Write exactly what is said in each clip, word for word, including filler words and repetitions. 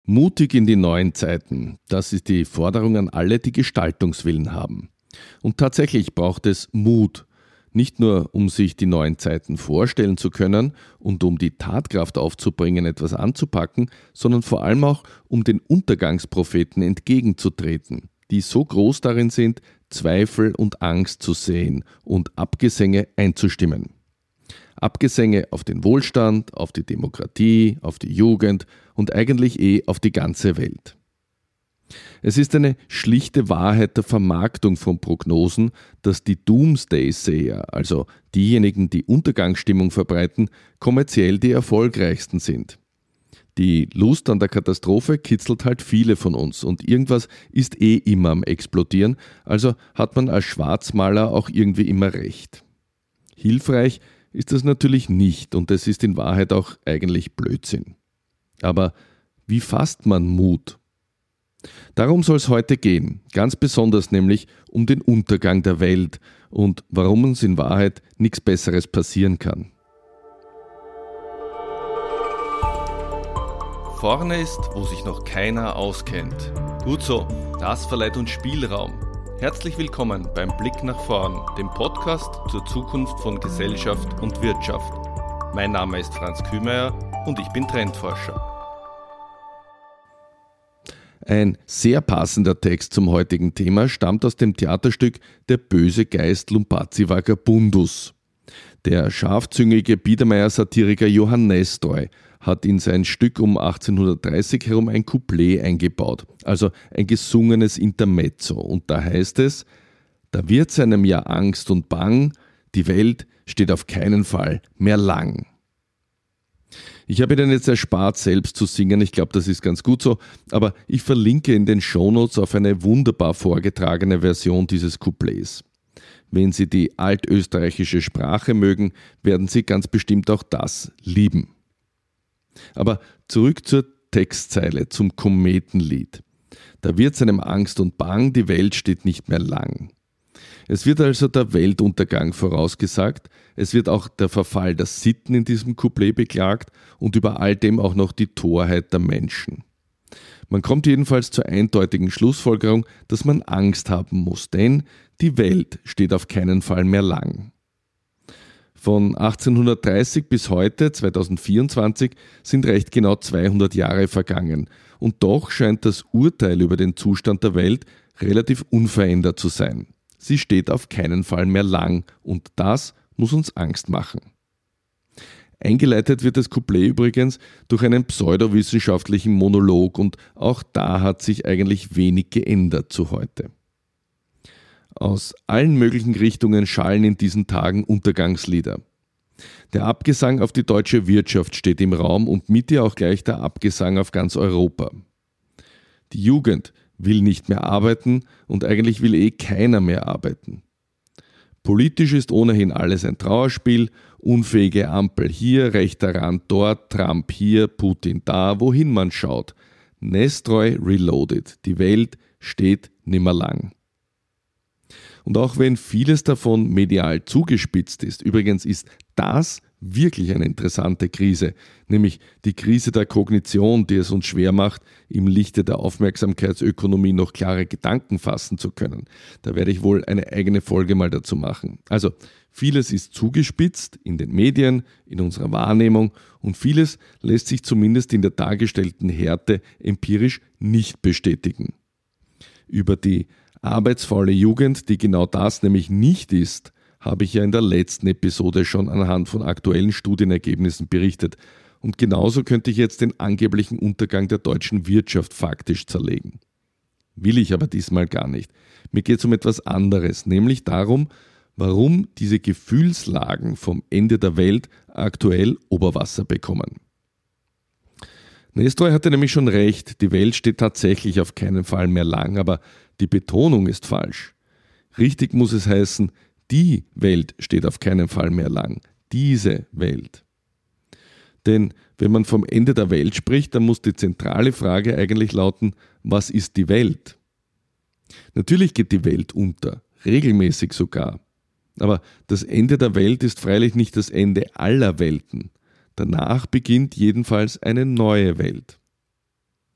Mutig in die neuen Zeiten, das ist die Forderung an alle, die Gestaltungswillen haben. Und tatsächlich braucht es Mut, nicht nur um sich die neuen Zeiten vorstellen zu können und um die Tatkraft aufzubringen, etwas anzupacken, sondern vor allem auch, um den Untergangspropheten entgegenzutreten, die so groß darin sind, Zweifel und Angst zu sehen und Abgesänge einzustimmen. Abgesänge auf den Wohlstand, auf die Demokratie, auf die Jugend und eigentlich eh auf die ganze Welt. Es ist eine schlichte Wahrheit der Vermarktung von Prognosen, dass die Doomsday-Sayer, also diejenigen, die Untergangsstimmung verbreiten, kommerziell die erfolgreichsten sind. Die Lust an der Katastrophe kitzelt halt viele von uns und irgendwas ist eh immer am Explodieren, also hat man als Schwarzmaler auch irgendwie immer recht. Hilfreich ist das natürlich nicht und es ist in Wahrheit auch eigentlich Blödsinn. Aber wie fasst man Mut? Darum soll es heute gehen, ganz besonders nämlich um den Untergang der Welt und warum uns in Wahrheit nichts Besseres passieren kann. Vorne ist, wo sich noch keiner auskennt. Gut so, das verleiht uns Spielraum. Herzlich willkommen beim Blick nach vorn, dem Podcast zur Zukunft von Gesellschaft und Wirtschaft. Mein Name ist Franz Kühmeier und ich bin Trendforscher. Ein sehr passender Text zum heutigen Thema stammt aus dem Theaterstück Der böse Geist Lumpazzi Vagabundus. Der scharfzüngige Biedermeier-Satiriker Johann Nestroy hat in sein Stück um achtzehnhundertdreißig herum ein Couplet eingebaut, also ein gesungenes Intermezzo. Und da heißt es: Da wird's einem ja Angst und Bang, die Welt steht auf keinen Fall mehr lang. Ich habe Ihnen jetzt erspart, selbst zu singen, ich glaube, das ist ganz gut so, aber ich verlinke in den Shownotes auf eine wunderbar vorgetragene Version dieses Couplets. Wenn Sie die altösterreichische Sprache mögen, werden Sie ganz bestimmt auch das lieben. Aber zurück zur Textzeile, zum Kometenlied. Da wird's einem Angst und Bang, die Welt steht nicht mehr lang. Es wird also der Weltuntergang vorausgesagt, es wird auch der Verfall der Sitten in diesem Couplet beklagt und über all dem auch noch die Torheit der Menschen. Man kommt jedenfalls zur eindeutigen Schlussfolgerung, dass man Angst haben muss, denn die Welt steht auf keinen Fall mehr lang. Von achtzehnhundertdreißig bis heute, zweitausendvierundzwanzig, sind recht genau zweihundert Jahre vergangen und doch scheint das Urteil über den Zustand der Welt relativ unverändert zu sein. Sie steht auf keinen Fall mehr lang und das muss uns Angst machen. Eingeleitet wird das Couplet übrigens durch einen pseudowissenschaftlichen Monolog und auch da hat sich eigentlich wenig geändert zu heute. Aus allen möglichen Richtungen schallen in diesen Tagen Untergangslieder. Der Abgesang auf die deutsche Wirtschaft steht im Raum und mit ihr auch gleich der Abgesang auf ganz Europa. Die Jugend will nicht mehr arbeiten und eigentlich will eh keiner mehr arbeiten. Politisch ist ohnehin alles ein Trauerspiel, unfähige Ampel hier, rechter Rand dort, Trump hier, Putin da, wohin man schaut. Nestroy reloaded, die Welt steht nimmer lang. Und auch wenn vieles davon medial zugespitzt ist, übrigens ist das wirklich eine interessante Krise, nämlich die Krise der Kognition, die es uns schwer macht, im Lichte der Aufmerksamkeitsökonomie noch klare Gedanken fassen zu können. Da werde ich wohl eine eigene Folge mal dazu machen. Also vieles ist zugespitzt in den Medien, in unserer Wahrnehmung und vieles lässt sich zumindest in der dargestellten Härte empirisch nicht bestätigen. Über die arbeitsfaule Jugend, die genau das nämlich nicht ist, habe ich ja in der letzten Episode schon anhand von aktuellen Studienergebnissen berichtet. Und genauso könnte ich jetzt den angeblichen Untergang der deutschen Wirtschaft faktisch zerlegen. Will ich aber diesmal gar nicht. Mir geht es um etwas anderes, nämlich darum, warum diese Gefühlslagen vom Ende der Welt aktuell Oberwasser bekommen. Nestroy hatte nämlich schon recht, die Welt steht tatsächlich auf keinen Fall mehr lang, aber die Betonung ist falsch. Richtig muss es heißen, die Welt steht auf keinen Fall mehr lang. Diese Welt. Denn wenn man vom Ende der Welt spricht, dann muss die zentrale Frage eigentlich lauten, was ist die Welt? Natürlich geht die Welt unter, regelmäßig sogar. Aber das Ende der Welt ist freilich nicht das Ende aller Welten. Danach beginnt jedenfalls eine neue Welt.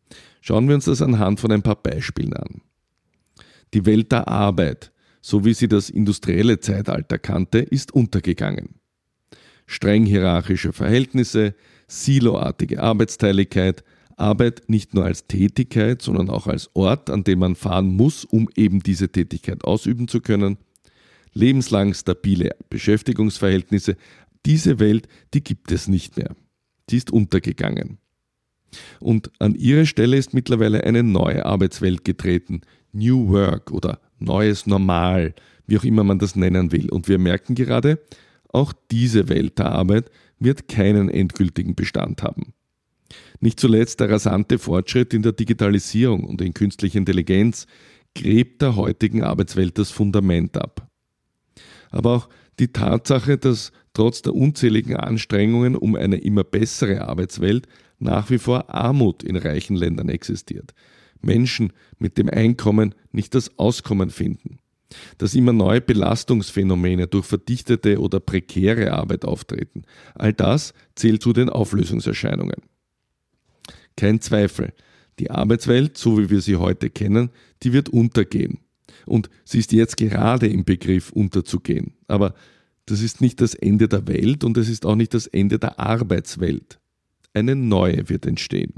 Schauen wir uns das anhand von ein paar Beispielen an. Die Welt der Arbeit, so wie sie das industrielle Zeitalter kannte, ist untergegangen. Streng hierarchische Verhältnisse, siloartige Arbeitsteiligkeit, Arbeit nicht nur als Tätigkeit, sondern auch als Ort, an dem man fahren muss, um eben diese Tätigkeit ausüben zu können, lebenslang stabile Beschäftigungsverhältnisse, diese Welt, die gibt es nicht mehr. Sie ist untergegangen. Und an ihre Stelle ist mittlerweile eine neue Arbeitswelt getreten, New Work oder neues Normal, wie auch immer man das nennen will. Und wir merken gerade, auch diese Welt der Arbeit wird keinen endgültigen Bestand haben. Nicht zuletzt der rasante Fortschritt in der Digitalisierung und in künstlicher Intelligenz gräbt der heutigen Arbeitswelt das Fundament ab. Aber auch die Tatsache, dass trotz der unzähligen Anstrengungen um eine immer bessere Arbeitswelt nach wie vor Armut in reichen Ländern existiert. Menschen mit dem Einkommen nicht das Auskommen finden. Dass immer neue Belastungsphänomene durch verdichtete oder prekäre Arbeit auftreten. All das zählt zu den Auflösungserscheinungen. Kein Zweifel, die Arbeitswelt, so wie wir sie heute kennen, die wird untergehen. Und sie ist jetzt gerade im Begriff unterzugehen. Aber das ist nicht das Ende der Welt und es ist auch nicht das Ende der Arbeitswelt. Eine neue wird entstehen.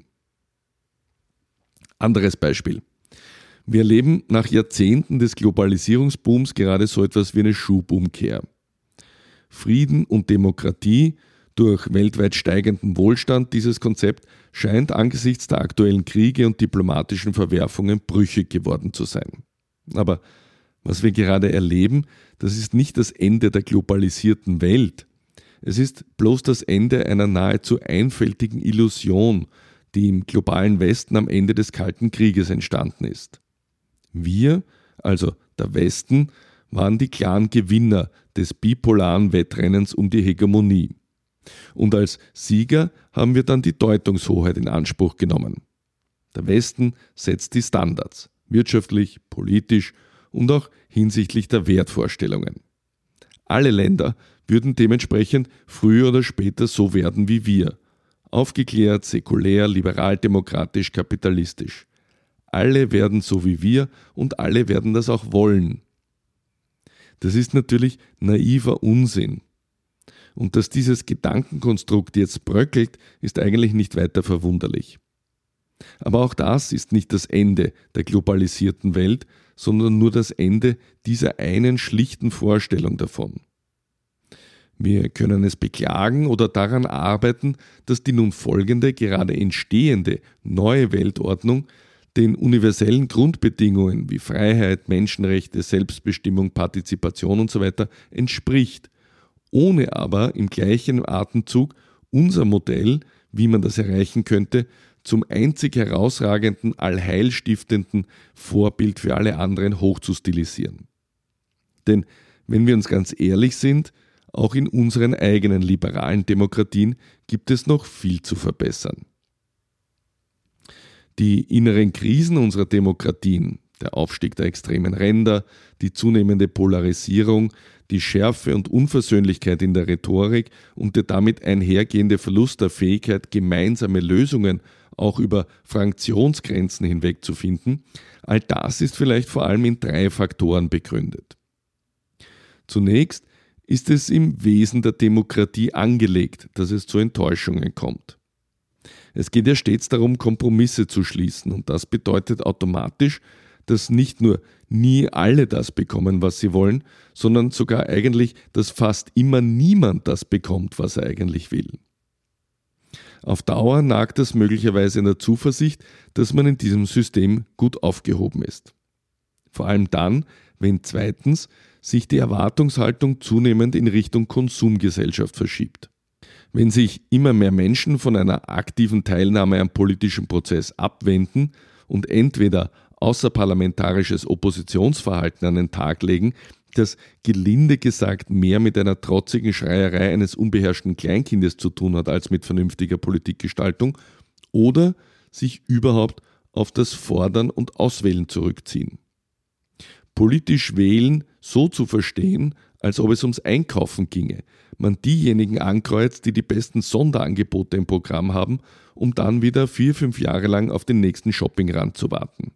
Anderes Beispiel. Wir erleben nach Jahrzehnten des Globalisierungsbooms gerade so etwas wie eine Schubumkehr. Frieden und Demokratie durch weltweit steigenden Wohlstand, dieses Konzept scheint angesichts der aktuellen Kriege und diplomatischen Verwerfungen brüchig geworden zu sein. Aber was wir gerade erleben, das ist nicht das Ende der globalisierten Welt. Es ist bloß das Ende einer nahezu einfältigen Illusion, die im globalen Westen am Ende des Kalten Krieges entstanden ist. Wir, also der Westen, waren die klaren Gewinner des bipolaren Wettrennens um die Hegemonie. Und als Sieger haben wir dann die Deutungshoheit in Anspruch genommen. Der Westen setzt die Standards, wirtschaftlich, politisch und auch hinsichtlich der Wertvorstellungen. Alle Länder würden dementsprechend früher oder später so werden wie wir. Aufgeklärt, säkulär, liberal-demokratisch, kapitalistisch. Alle werden so wie wir und alle werden das auch wollen. Das ist natürlich naiver Unsinn. Und dass dieses Gedankenkonstrukt jetzt bröckelt, ist eigentlich nicht weiter verwunderlich. Aber auch das ist nicht das Ende der globalisierten Welt, sondern nur das Ende dieser einen schlichten Vorstellung davon. Wir können es beklagen oder daran arbeiten, dass die nun folgende, gerade entstehende neue Weltordnung den universellen Grundbedingungen wie Freiheit, Menschenrechte, Selbstbestimmung, Partizipation usw. entspricht, ohne aber im gleichen Atemzug unser Modell, wie man das erreichen könnte, zum einzig herausragenden, allheilstiftenden Vorbild für alle anderen hochzustilisieren. Denn wenn wir uns ganz ehrlich sind, auch in unseren eigenen liberalen Demokratien gibt es noch viel zu verbessern. Die inneren Krisen unserer Demokratien, der Aufstieg der extremen Ränder, die zunehmende Polarisierung, die Schärfe und Unversöhnlichkeit in der Rhetorik und der damit einhergehende Verlust der Fähigkeit, gemeinsame Lösungen auch über Fraktionsgrenzen hinweg zu finden, all das ist vielleicht vor allem in drei Faktoren begründet. Zunächst ist es im Wesen der Demokratie angelegt, dass es zu Enttäuschungen kommt. Es geht ja stets darum, Kompromisse zu schließen und das bedeutet automatisch, dass nicht nur nie alle das bekommen, was sie wollen, sondern sogar eigentlich, dass fast immer niemand das bekommt, was er eigentlich will. Auf Dauer nagt das möglicherweise in der Zuversicht, dass man in diesem System gut aufgehoben ist. Vor allem dann, wenn zweitens sich die Erwartungshaltung zunehmend in Richtung Konsumgesellschaft verschiebt. Wenn sich immer mehr Menschen von einer aktiven Teilnahme am politischen Prozess abwenden und entweder außerparlamentarisches Oppositionsverhalten an den Tag legen, das gelinde gesagt mehr mit einer trotzigen Schreierei eines unbeherrschten Kleinkindes zu tun hat als mit vernünftiger Politikgestaltung, oder sich überhaupt auf das Fordern und Auswählen zurückziehen. Politisch wählen so zu verstehen, als ob es ums Einkaufen ginge, man diejenigen ankreuzt, die die besten Sonderangebote im Programm haben, um dann wieder vier, fünf Jahre lang auf den nächsten Shoppingrand zu warten.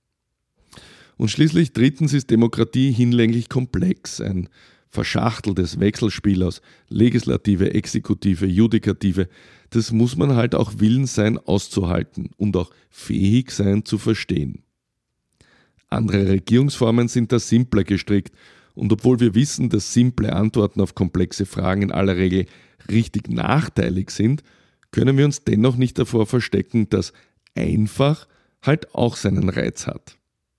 Und schließlich drittens ist Demokratie hinlänglich komplex, ein verschachteltes Wechselspiel aus Legislative, Exekutive, Judikative. Das muss man halt auch willens sein auszuhalten und auch fähig sein zu verstehen. Andere Regierungsformen sind da simpler gestrickt und obwohl wir wissen, dass simple Antworten auf komplexe Fragen in aller Regel richtig nachteilig sind, können wir uns dennoch nicht davor verstecken, dass einfach halt auch seinen Reiz hat.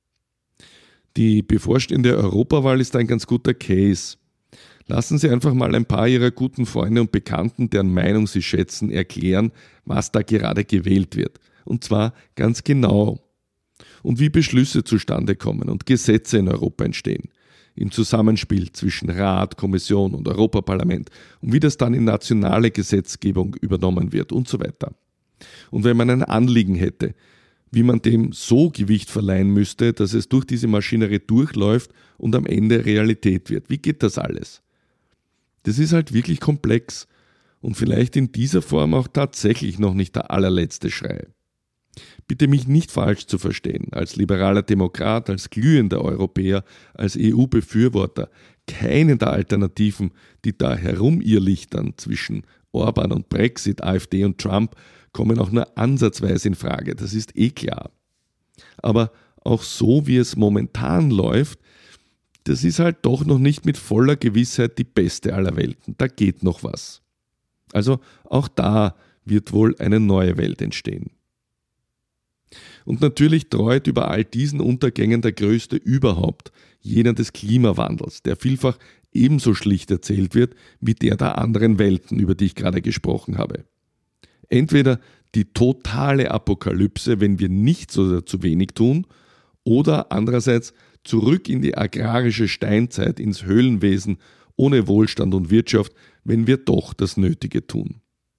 Die bevorstehende Europawahl ist ein ganz guter Case. Lassen Sie einfach mal ein paar Ihrer guten Freunde und Bekannten, deren Meinung Sie schätzen, erklären, was da gerade gewählt wird. Und zwar ganz genau. Und wie Beschlüsse zustande kommen und Gesetze in Europa entstehen. Im Zusammenspiel zwischen Rat, Kommission und Europaparlament und wie das dann in nationale Gesetzgebung übernommen wird und so weiter. Und wenn man ein Anliegen hätte, wie man dem so Gewicht verleihen müsste, dass es durch diese Maschinerie durchläuft und am Ende Realität wird. Wie geht das alles? Das ist halt wirklich komplex und vielleicht in dieser Form auch tatsächlich noch nicht der allerletzte Schrei. Bitte mich nicht falsch zu verstehen, als liberaler Demokrat, als glühender Europäer, als E U-Befürworter, keine der Alternativen, die da herumirrlichtern zwischen Orban und Brexit, AfD und Trump, kommen auch nur ansatzweise in Frage, das ist eh klar. Aber auch so, wie es momentan läuft, das ist halt doch noch nicht mit voller Gewissheit die beste aller Welten, da geht noch was. Also auch da wird wohl eine neue Welt entstehen. Und natürlich treut über all diesen Untergängen der größte überhaupt, jener des Klimawandels, der vielfach ebenso schlicht erzählt wird wie der der anderen Welten, über die ich gerade gesprochen habe. Entweder die totale Apokalypse, wenn wir nichts oder zu wenig tun, oder andererseits zurück in die agrarische Steinzeit, ins Höhlenwesen, ohne Wohlstand und Wirtschaft, wenn wir doch das Nötige tun.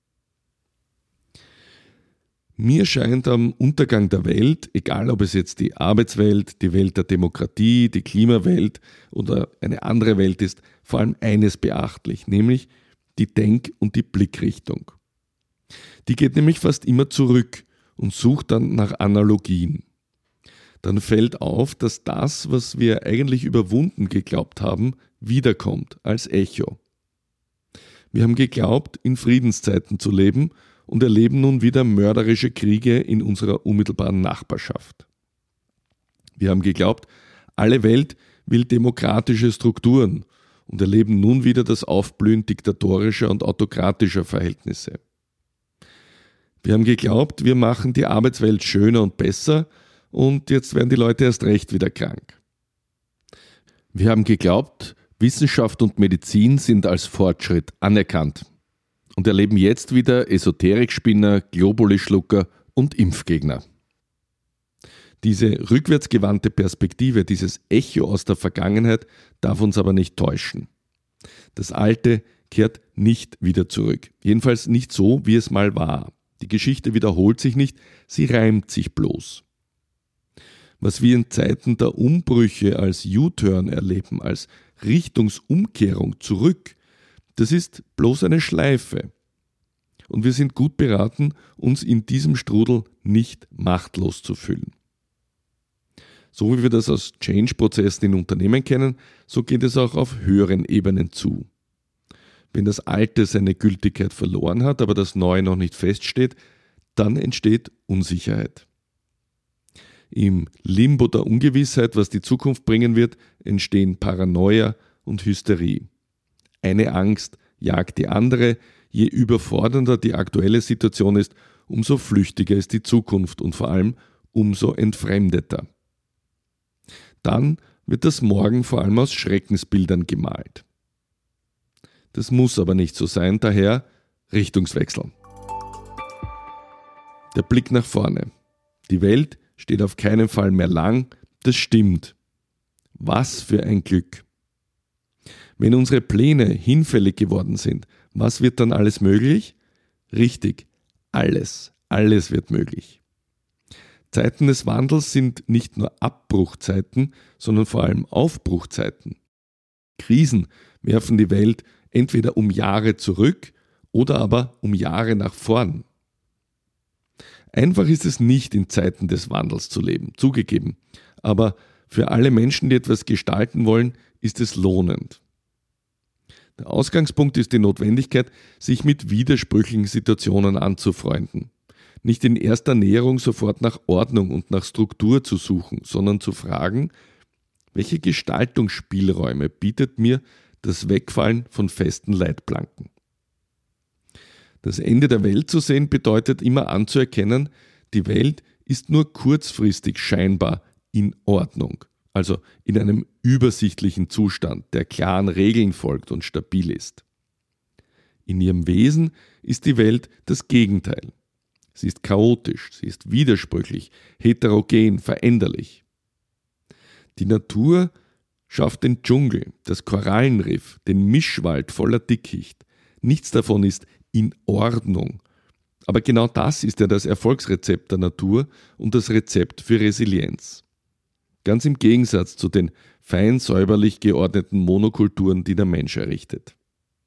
Mir scheint am Untergang der Welt, egal ob es jetzt die Arbeitswelt, die Welt der Demokratie, die Klimawelt oder eine andere Welt ist, vor allem eines beachtlich, nämlich die Denk- und die Blickrichtung. Die geht nämlich fast immer zurück und sucht dann nach Analogien. Dann fällt auf, dass das, was wir eigentlich überwunden geglaubt haben, wiederkommt als Echo. Wir haben geglaubt, in Friedenszeiten zu leben und erleben nun wieder mörderische Kriege in unserer unmittelbaren Nachbarschaft. Wir haben geglaubt, alle Welt will demokratische Strukturen und erleben nun wieder das Aufblühen diktatorischer und autokratischer Verhältnisse. Wir haben geglaubt, wir machen die Arbeitswelt schöner und besser und jetzt werden die Leute erst recht wieder krank. Wir haben geglaubt, Wissenschaft und Medizin sind als Fortschritt anerkannt und erleben jetzt wieder Esoterikspinner, Globuli-Schlucker und Impfgegner. Diese rückwärtsgewandte Perspektive, dieses Echo aus der Vergangenheit darf uns aber nicht täuschen. Das Alte kehrt nicht wieder zurück, jedenfalls nicht so, wie es mal war. Die Geschichte wiederholt sich nicht, sie reimt sich bloß. Was wir in Zeiten der Umbrüche als U-Turn erleben, als Richtungsumkehrung zurück, das ist bloß eine Schleife. Und wir sind gut beraten, uns in diesem Strudel nicht machtlos zu fühlen. So wie wir das aus Change-Prozessen in Unternehmen kennen, so geht es auch auf höheren Ebenen zu. Wenn das Alte seine Gültigkeit verloren hat, aber das Neue noch nicht feststeht, dann entsteht Unsicherheit. Im Limbo der Ungewissheit, was die Zukunft bringen wird, entstehen Paranoia und Hysterie. Eine Angst jagt die andere, je überfordernder die aktuelle Situation ist, umso flüchtiger ist die Zukunft und vor allem umso entfremdeter. Dann wird das Morgen vor allem aus Schreckensbildern gemalt. Das muss aber nicht so sein, daher Richtungswechsel. Der Blick nach vorne. Die Welt steht auf keinen Fall mehr lang, das stimmt. Was für ein Glück. Wenn unsere Pläne hinfällig geworden sind, was wird dann alles möglich? Richtig, alles, alles wird möglich. Zeiten des Wandels sind nicht nur Abbruchzeiten, sondern vor allem Aufbruchzeiten. Krisen werfen die Welt entweder um Jahre zurück oder aber um Jahre nach vorn. Einfach ist es nicht, in Zeiten des Wandels zu leben, zugegeben. Aber für alle Menschen, die etwas gestalten wollen, ist es lohnend. Der Ausgangspunkt ist die Notwendigkeit, sich mit widersprüchlichen Situationen anzufreunden. Nicht in erster Näherung sofort nach Ordnung und nach Struktur zu suchen, sondern zu fragen, welche Gestaltungsspielräume bietet mir das Wegfallen von festen Leitplanken? Das Ende der Welt zu sehen bedeutet immer anzuerkennen, die Welt ist nur kurzfristig scheinbar in Ordnung, also in einem übersichtlichen Zustand, der klaren Regeln folgt und stabil ist. In ihrem Wesen ist die Welt das Gegenteil. Sie ist chaotisch, sie ist widersprüchlich, heterogen, veränderlich. Die Natur schafft den Dschungel, das Korallenriff, den Mischwald voller Dickicht. Nichts davon ist in Ordnung. Aber genau das ist ja das Erfolgsrezept der Natur und das Rezept für Resilienz. Ganz im Gegensatz zu den fein säuberlich geordneten Monokulturen, die der Mensch errichtet.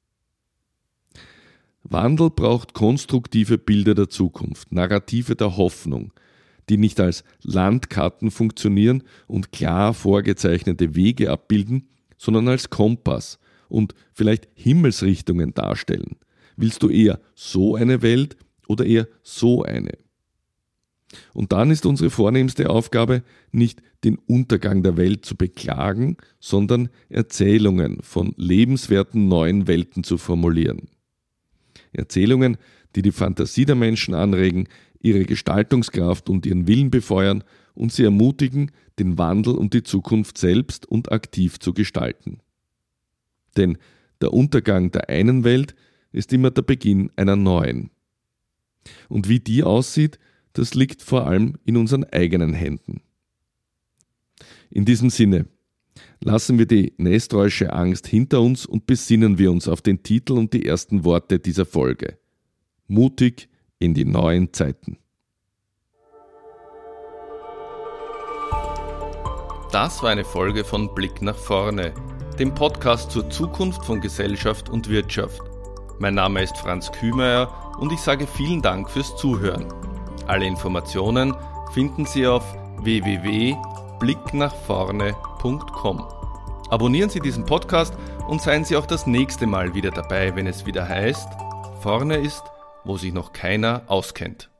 Wandel braucht konstruktive Bilder der Zukunft, Narrative der Hoffnung, die nicht als Landkarten funktionieren und klar vorgezeichnete Wege abbilden, sondern als Kompass und vielleicht Himmelsrichtungen darstellen. Willst du eher so eine Welt oder eher so eine? Und dann ist unsere vornehmste Aufgabe, nicht den Untergang der Welt zu beklagen, sondern Erzählungen von lebenswerten neuen Welten zu formulieren. Erzählungen, die die Fantasie der Menschen anregen, ihre Gestaltungskraft und ihren Willen befeuern und sie ermutigen, den Wandel und die Zukunft selbst und aktiv zu gestalten. Denn der Untergang der einen Welt ist immer der Beginn einer neuen. Und wie die aussieht, das liegt vor allem in unseren eigenen Händen. In diesem Sinne, lassen wir die nestroische Angst hinter uns und besinnen wir uns auf den Titel und die ersten Worte dieser Folge. Mutig in die neuen Zeiten. Das war eine Folge von Blick nach vorne, dem Podcast zur Zukunft von Gesellschaft und Wirtschaft. Mein Name ist Franz Kühmeier und ich sage vielen Dank fürs Zuhören. Alle Informationen finden Sie auf w w w punkt blick nach vorne punkt com. Abonnieren Sie diesen Podcast und seien Sie auch das nächste Mal wieder dabei, wenn es wieder heißt, vorne ist, wo sich noch keiner auskennt.